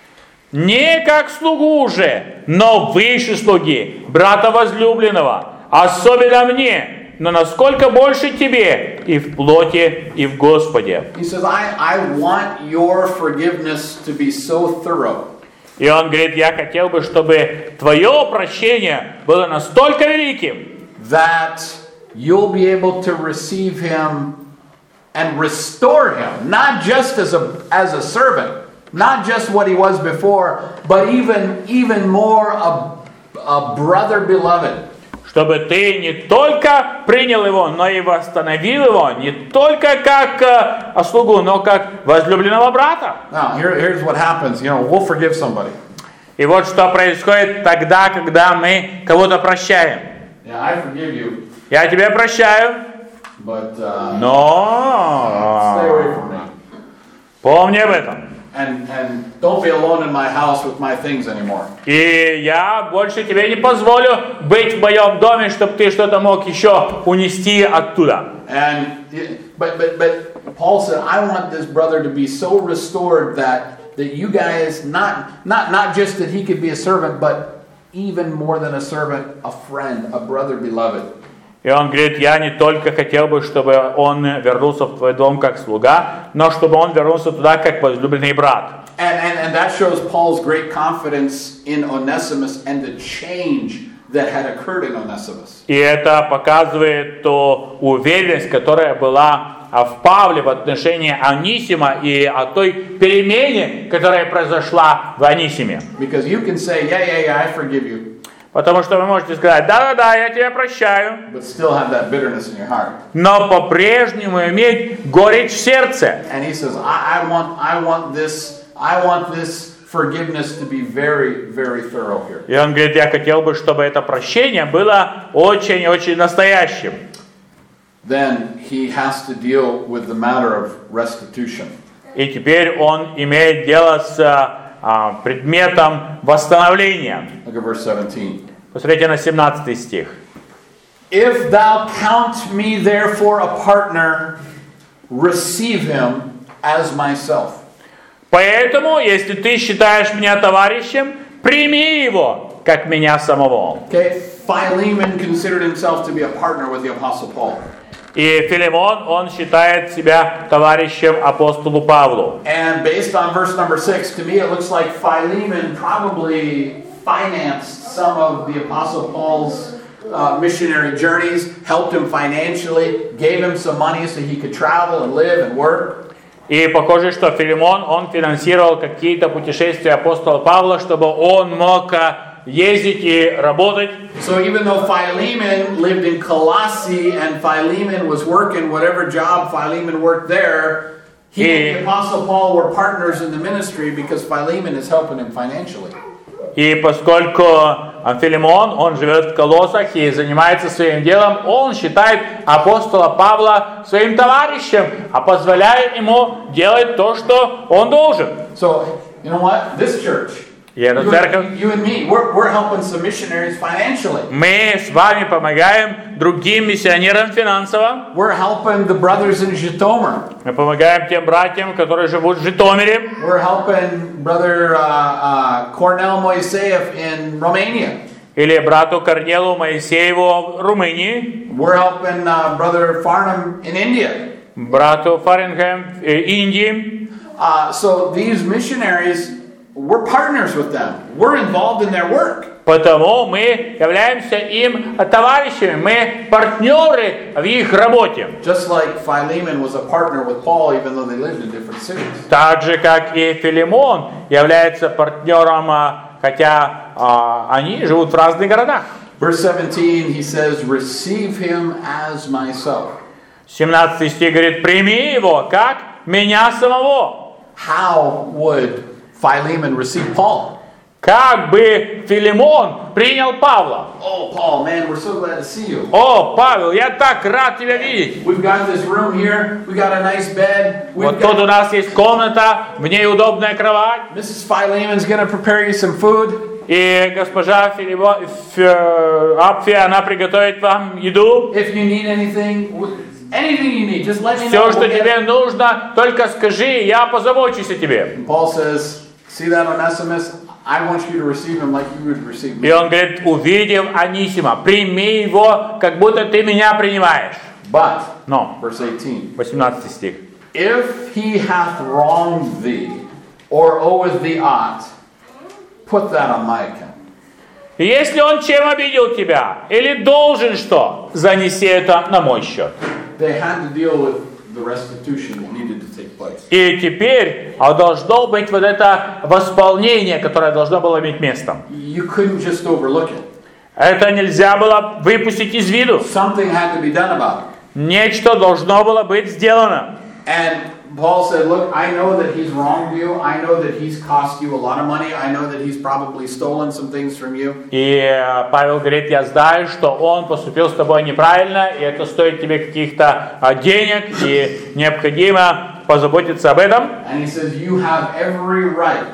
Не как слугу уже, но выше слуги, брата возлюбленного, особенно мне, но насколько больше тебе и в плоти, и в Господе. He says, I want your forgiveness to be so thorough. И он говорит, я хотел бы, чтобы твое прощение было настолько великим, that you'll be able to receive him and restore him, not just as a servant, not just what he was before, but even more a brother beloved. Чтобы ты не только принял его, но и восстановил его, не только как слугу, но как возлюбленного брата. Now, here's what happens. We'll forgive somebody. И вот что происходит тогда, когда мы кого-то прощаем. Yeah, I forgive you. Я тебя прощаю, but но stay away from me. Помни об этом. And don't be alone in my house with my things anymore. И я больше тебе не позволю быть в моем доме, чтобы ты что-то мог еще унести оттуда. But Paul said, I want this brother to be so restored that you guys not just that he could be a servant, but even more than a servant, a friend, a brother beloved. И он говорит, я не только хотел бы, чтобы он вернулся в твой дом как слуга, но чтобы он вернулся туда как возлюбленный брат. And that shows Paul's great confidence in Onesimus and the change that had occurred in Onesimus. И это показывает ту уверенность, которая была в Павле в отношении Анисима и о той перемене, которая произошла в Анисиме. Because you can say, yeah, I forgive you. Потому что вы можете сказать, да, я тебя прощаю, but still have that bitterness in your heart. Но по-прежнему иметь горечь в сердце. And he says, I want this I want this forgiveness to be very, very thorough here. И он говорит, я хотел бы, чтобы это прощение было очень-очень настоящим. Then he has to deal with the matter of restitution. И теперь он имеет дело с предметом восстановления. Look at verse 17. Посмотрите на 17 стих. If thou count me therefore a partner, receive him as myself. Поэтому, если ты считаешь меня товарищем, прими его, как меня самого. Okay, Philemon considered himself to be a partner with the Apostle Paul. И Филимон, он считает себя товарищем апостолу Павлу. And based on verse number 6, to me it looks like Philemon probably financed some of the Apostle Paul's missionary journeys, helped him financially, gave him some money so he could travel and live and work. И похоже, что Филимон, он финансировал какие-то путешествия апостола Павла, чтобы он мог ездить и работать. So even though Philemon lived in Colossae and Philemon was working whatever job Philemon worked there, he and the Apostle Paul were partners in the ministry because Philemon is helping him financially. И поскольку Филимон, он живет в Колоссах и занимается своим делом, он считает апостола Павла своим товарищем, а позволяет ему делать то, что он должен. So, you know what? This church, И эта церковь, you and me, we're helping some missionaries financially. мы с вами помогаем другим миссионерам финансово. We're helping the brothers in Zhytomyr. Мы помогаем тем братьям, которые живут в Житомире. We're helping brother Cornel Moiseev in Romania. Или брату Корнелу Моисееву в Румынии. We're helping brother Farnham in India. Брату Фаренгем в Индии. So these missionaries, we're partners with them. We're involved in their work. Потому мы являемся им товарищами, мы партнеры в их работе. Just like Philemon was a partner with Paul, even though they lived in different cities. Так же, как и Филимон является партнером, хотя они живут в разных городах. Verse 17, he says, receive him as myself. 17 стих говорит, прими его, как меня самого. How would Philemon receive Paul? Как бы Филимон принял Павла. Oh, Paul, man, we're so glad to see you. О, Павел, я так рад тебя видеть. We've got this room here. We got a nice bed. Вот тут у нас есть комната, в ней удобная кровать. Mrs. Philemon's going to prepare you some food. И госпожа Апфия, она приготовит вам еду. If you need anything you need, just let me know. Все, что тебе нужно, только скажи, я позабочусь о тебе. Paul says, see that Onesimus? I want you to receive him like you would receive me. И он говорит, увидев Анисима, прими его, как будто ты меня принимаешь. But, Но, verse 18, 18 стих. if he hath wronged thee, or oweth thee aught, put that on my account. Если он чем обидел тебя, или должен что, занеси это на мой счет. They had to deal with the restitution that needed to take place. И теперь должно быть вот это восполнение, которое должно было иметь место. You couldn't just overlook it. Это нельзя было выпустить из виду. Something had to be done about it. Нечто должно было быть сделано. And Paul said, look, I know that he's wronged you. I know that he's cost you a lot of money. I know that he's probably stolen some things from you. И Павел говорит, я знаю, что он поступил с тобой неправильно, и это стоит тебе каких-то денег, и необходимо позаботиться об этом. And he says, you have every right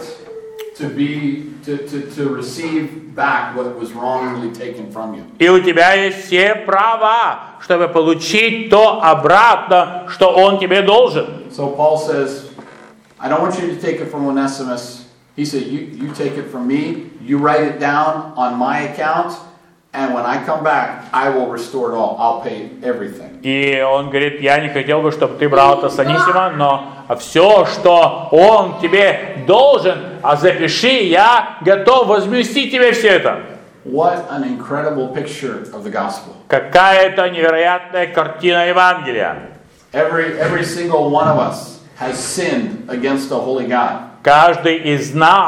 to receive back what was wrongly taken from you. И у тебя есть все права, чтобы получить то обратно, что он тебе должен. So Paul says, I don't want you to take it from Onesimus. He said, you take it from me, you write it down on my account, and when I come back, I will restore it all. I'll pay everything. И он говорит, я не хотел бы, чтобы ты брал это с Анисима, но все, что он тебе должен, запиши, я готов возместить тебе все это. What an incredible picture of the gospel. Какая-то невероятная картина Евангелия. Every single one of us has sinned against the holy God. Каждый из нас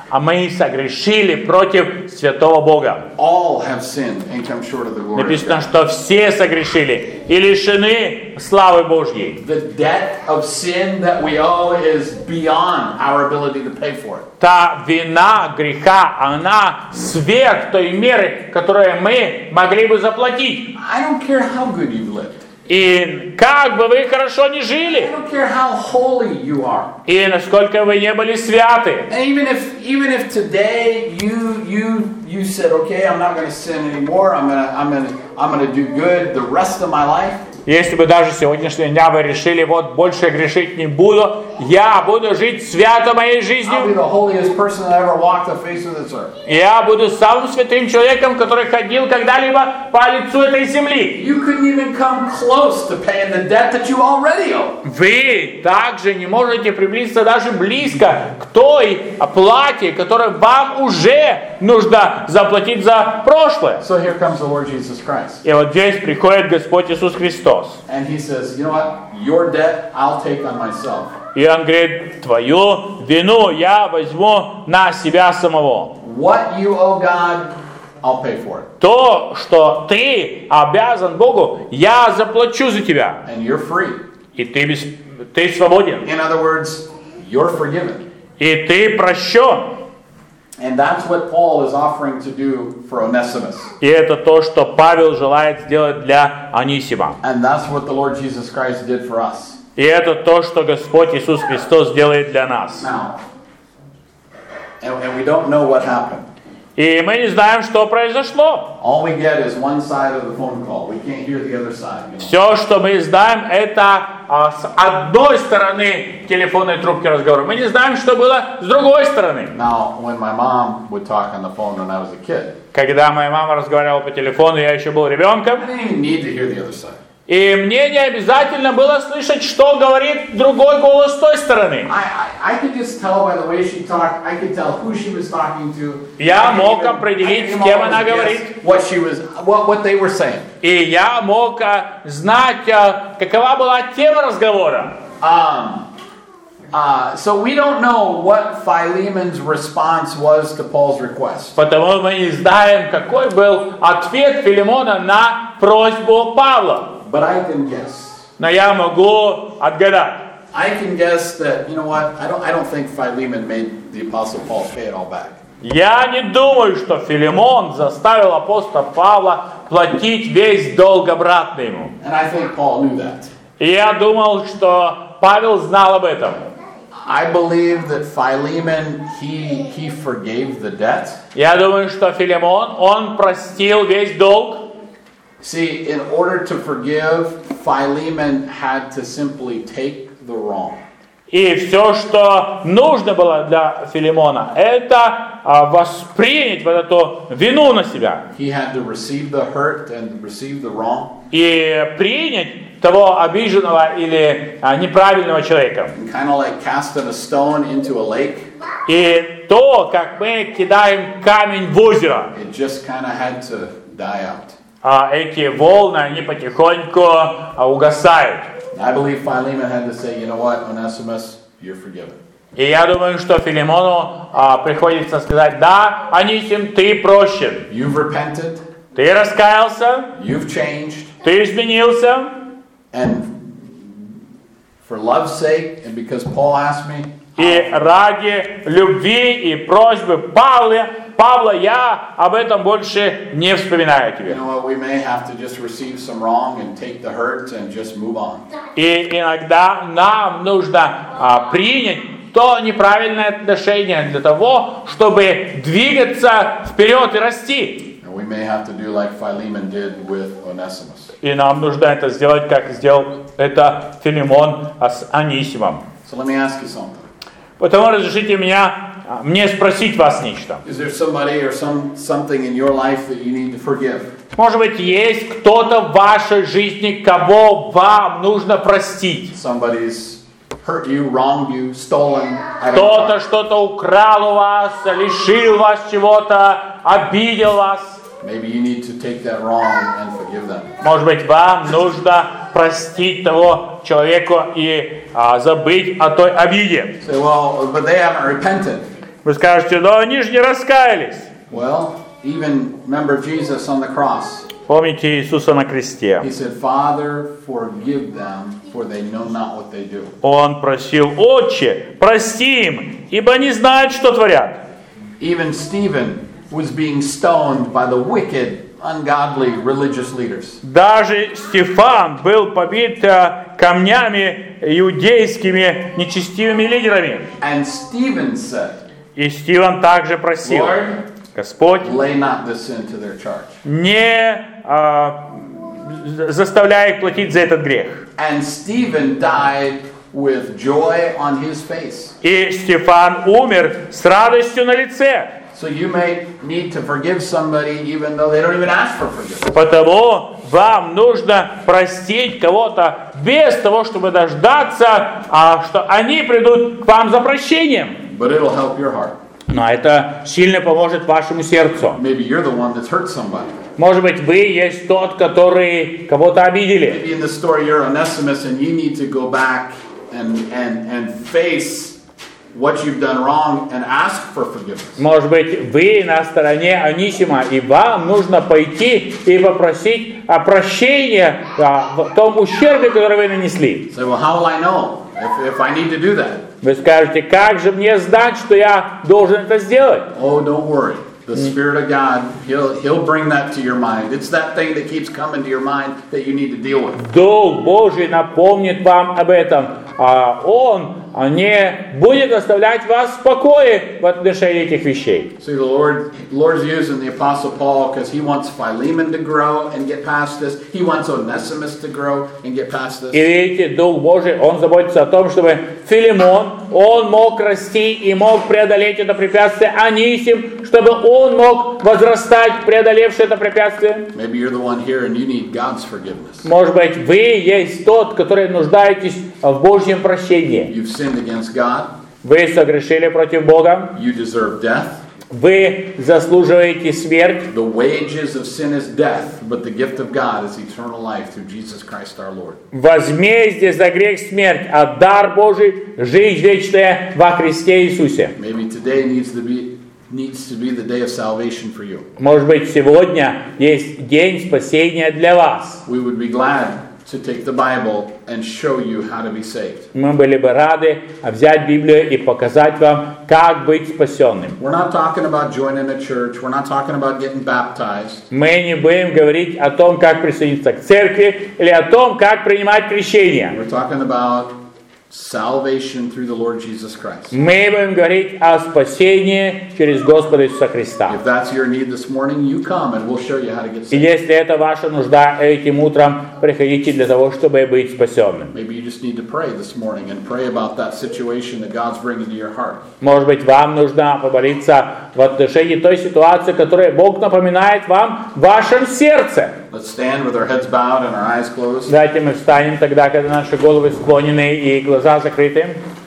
мы согрешили против святого Бога. All have sinned and come short of the glory of Написано, God. что все согрешили и лишены славы Божьей. The debt of sin that we owe is beyond our ability to pay for it. Та вина греха, она сверх той меры, которую мы могли бы заплатить. I don't care how good you've lived. И как бы вы хорошо не I жили, don't care how holy you are. и насколько вы не были святы, And even if today you said, okay, I'm not going to sin anymore. I'm going to do good the rest of my life. если бы даже сегодняшнего дня вы решили, вот больше грешить не буду, я буду жить свято моей I'll be жизнью, the holiest person that ever walked the face of this earth. я буду самым святым человеком, который ходил когда-либо по лицу этой земли. You couldn't even come close to paying the debt that you already owe. Вы также не можете приблизиться даже близко к той оплате, которую вам уже нужно заплатить за прошлое. So here comes the Lord Jesus Christ. И вот здесь приходит Господь Иисус Христос. And he says, you know what? Your debt I'll take on myself. И Он говорит, твою вину я возьму на себя самого. What you owe God, I'll pay for it. То, что ты обязан Богу, я заплачу за тебя. And you're free. И ты свободен. In other words, you're forgiven. И ты прощен. And that's what Paul is offering to do for Onesimus. И это то, что Павел желает сделать для Анисима. And that's what the Lord Jesus Christ did for us. И это то, что Господь Иисус Христос делает для нас. Now, and we don't know what happened. И мы не знаем, что произошло. All we get is one side of the phone call. We can't hear the other side. You know? Все, что мы знаем, это с одной стороны телефонной трубки разговора. Мы не знаем, что было с другой стороны. Now, when my mom would talk on the phone when I was a kid, Когда моя мама разговаривала по телефону, я еще был ребенком. I didn't even need to hear the other side. И мне не обязательно было слышать, что говорит другой голос с той стороны. I could just tell by the way she talked. I could tell who she was talking to. Я I could мог even- определить, I could с кем almost она guess говорит. what they were saying. И я мог знать, какова была тема разговора. So we don't know what Philemon's response was to Paul's request. Потому мы не знаем, какой был ответ Филимона на просьбу Павла. But I can guess. Но я могу отгадать. I can guess that, you know what? I don't think Philemon made the Apostle Paul pay it all back. Я не думаю, что Филимон заставил апостола Павла платить весь долг обратно ему. And I think Paul knew that. И я думал, что Павел знал об этом. I believe that Philemon, he forgave the debt. Я думаю, что Филимон, он простил весь долг. See, in order to forgive, Philemon had to simply take the wrong. И все, что нужно было для Филимона, это воспринять вот эту вину на себя. He had to receive the hurt and receive the wrong. И принять того обиженного или неправильного человека. And kind of like casting a stone into a lake, И то, как мы кидаем камень в озеро, it just kind of had to die out. эти волны, они потихоньку угасают. I believe Philemon had to say, you know what, Onesimus, you're forgiven. И я думаю, что Филимону приходится сказать, да, Анисим, ты прощен. You've repented, Ты раскаялся, you've changed, ты изменился. and for love's sake, and because Paul asked me, И ради любви и просьбы Павла я об этом больше не вспоминаю you тебе. know what, we may have to just receive some wrong and take the hurt and just move on. И иногда нам нужно принять то неправильное отношение для того, чтобы двигаться вперед и расти. And we may have to do like Philemon did with Onesimus. И нам нужно это сделать, как сделал это Филимон с Анисимом. So let me ask you something. Потому разрешите мне спросить вас нечто. Is there somebody or something in your life that you need to forgive? Может быть, есть кто-то в вашей жизни, кого вам нужно простить? Somebody's hurt you, wronged you, stolen. I don't know. Кто-то что-то украл у вас, лишил вас чего-то, обидел вас. Maybe you need to take that wrong and forgive them. Может быть, вам нужно простить того человека и забыть о той обиде. Say, well, but they haven't repented. Вы скажете, но они же не раскаялись. Well, even remember Jesus on the cross. Помните Иисуса на кресте. He said, Father, forgive them, for they know not what they do. Он просил: Отче, прости им, ибо они знают, что творят. Even Stephen was being stoned by the wicked, ungodly religious leaders. Даже Стефан был побит камнями иудейскими нечестивыми лидерами. And Stephen said, И Стивен также просил: Lord, Господь, lay not this sin to their charge. не заставляй их платить за этот грех. And Stephen died with joy on his face. И Стефан умер с радостью на лице. So you may need to forgive somebody even though they don't even ask for forgiveness. Потому вам нужно простить кого-то без того, чтобы дождаться, что они придут к вам за прощением. But it'll help your heart. Но это сильно поможет вашему сердцу. Maybe you're the one that's hurt somebody. Может быть, вы есть тот, который кого-то обидели. Maybe in the story you're Onesimus and you need to go back and face what you've done wrong and ask for forgiveness. Может быть, вы на стороне Онисима, и вам нужно пойти и попросить о прощении в том ущербе, который вы нанесли. Say, well, how will I know if I need to do that? Вы скажете, как же мне знать, что я должен это сделать? Oh, don't worry. The Spirit of God, He'll bring that to your mind. It's that thing that keeps coming to your mind that you need to deal with. Дух Божий напомнит вам об этом. Он не будет оставлять вас в покое в отношении этих вещей. See, the Lord's using the Apostle Paul because he wants Philemon to grow and get past this. He wants Onesimus to grow and get past this. И видите, Дух Божий, Он заботится о том, чтобы Филимон, он мог расти и мог преодолеть это препятствие. Онисим, чтобы он мог возрастать, преодолевший это препятствие. Maybe you're the one here and you need God's forgiveness. Может быть, вы есть тот, который нуждаетесь в Божьем прощении. You've sinned against God. Вы согрешили против Бога. You deserve death. Вы заслуживаете смерть. The wages of sin is death, but the gift of God is eternal life through Jesus Christ our Lord. Возмездие за грех смерть, а дар Божий жизнь вечная во Христе Иисусе. Maybe today needs to be the day of salvation for you. Может быть, сегодня есть день спасения для вас. We would be glad to take the Bible and show you how to be saved. Мы были бы рады взять Библию и показать вам, как быть спасенным. We're not talking about joining a church. We're not talking about getting baptized. Мы не будем говорить о том, как присоединиться к церкви, или о том, как принимать крещение. We're talking about salvation through the Lord Jesus Christ. Мы будем говорить о спасении через Господа Иисуса Христа. If that's your need this morning, you come and we'll show you how to get И saved. если это ваша нужда этим утром, приходите для того, чтобы быть спасенным. Maybe you just need to pray this morning and pray about that situation that God's bringing to your heart. Может быть, вам нужно помолиться в отношении той ситуации, которую Бог напоминает вам в вашем сердце. Let's stand with our heads bowed and our eyes closed. Давайте мы встанем тогда, когда наши головы склонены и глаза закрыты.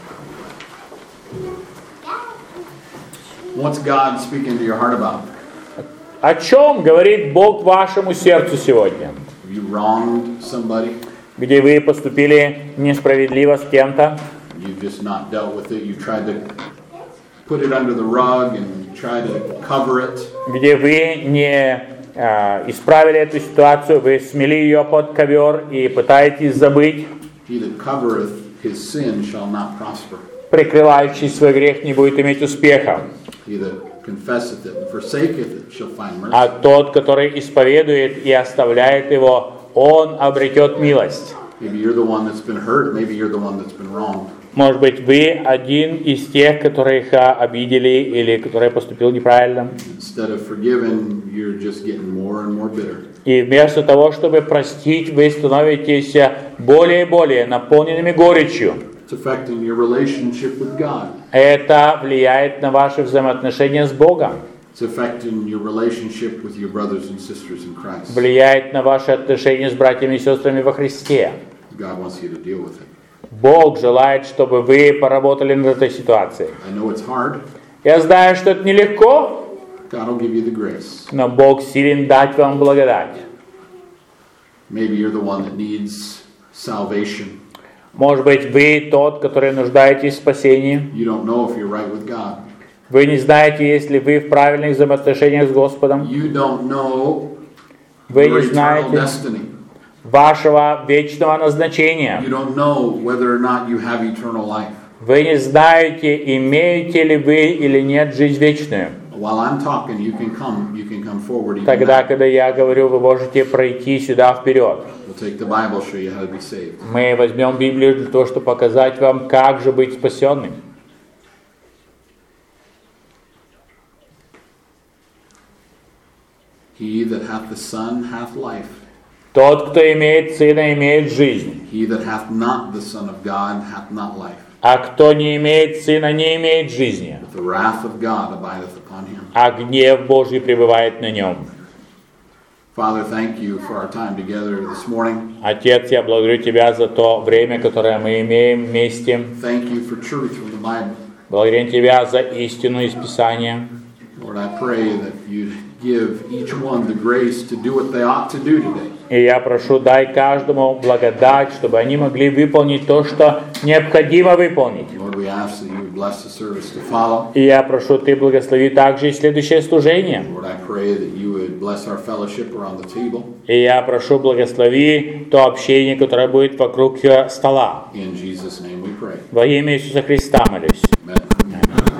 What's God speaking to your heart about? О чем говорит Бог вашему сердцу сегодня? Have you wronged somebody? Где вы поступили несправедливо с кем-то? You've just not dealt with it. You tried to put it under the rug and try to cover it. Где вы не исправили эту ситуацию, вы смели ее под ковер и пытаетесь забыть. He that covereth his sin shall not prosper. Прикрывающий свой грех не будет иметь успеха. He that confesseth it and forsaketh it shall find mercy. А тот, который исповедует и оставляет его, он обретет милость. Maybe you're the one that's been hurt. Maybe you're the one that's been wronged. Может быть, вы один из тех, которых обидели или который поступил неправильно. Instead of forgiving, you're just getting more and more bitter. И вместо того, чтобы простить, вы становитесь более и более наполненными горечью. It's affecting your relationship with God. Это влияет на ваши взаимоотношения с Богом. It's affecting your relationship with your brothers and sisters in Christ. Влияет на ваши отношения с братьями и сестрами во Христе. God wants you to deal with it. Бог желает, чтобы вы поработали над этой ситуацией. I know it's hard. Я знаю, что это нелегко, God will give you the grace. но Бог силен дать вам благодать. Maybe you're the one that needs salvation. Может быть, вы тот, который нуждаетесь в спасении. You don't know if you're right with God. Вы не знаете, есть ли вы в правильных взаимоотношениях с Господом. You don't know Вы your не eternal знаете destiny. вашего вечного назначения. You don't know whether or not you have eternal life. Вы не знаете, имеете ли вы или нет жизнь вечную. While I'm talking, you can come forward even Тогда, now. когда я говорю, вы можете пройти сюда вперед. We'll take the Bible, show you how to be saved. Мы возьмем Библию для того, чтобы показать вам, как же быть спасенным. He that hath the Son hath life. Тот, кто имеет Сына, имеет жизнь. He that hath not the Son of God hath not life. А кто не имеет Сына, не имеет жизни. But the wrath of God abideth upon him. А гнев Божий пребывает на нем. Father, thank you for our time together this morning. Отец, я благодарю Тебя за то время, которое мы имеем вместе. Thank you for truth from the Bible. Благодарим Тебя за истину из Писания. Lord, I pray that you'd give each one the grace to do what they ought to do today. И я прошу, дай каждому благодать, чтобы они могли выполнить то, что необходимо выполнить. Lord, we ask that you would bless the service to follow. И я прошу, Ты благослови также и следующее служение. Lord, I pray that you would bless our fellowship around the table. И я прошу, благослови то общение, которое будет вокруг стола. In Jesus' name we pray. Во имя Иисуса Христа молюсь. Amen.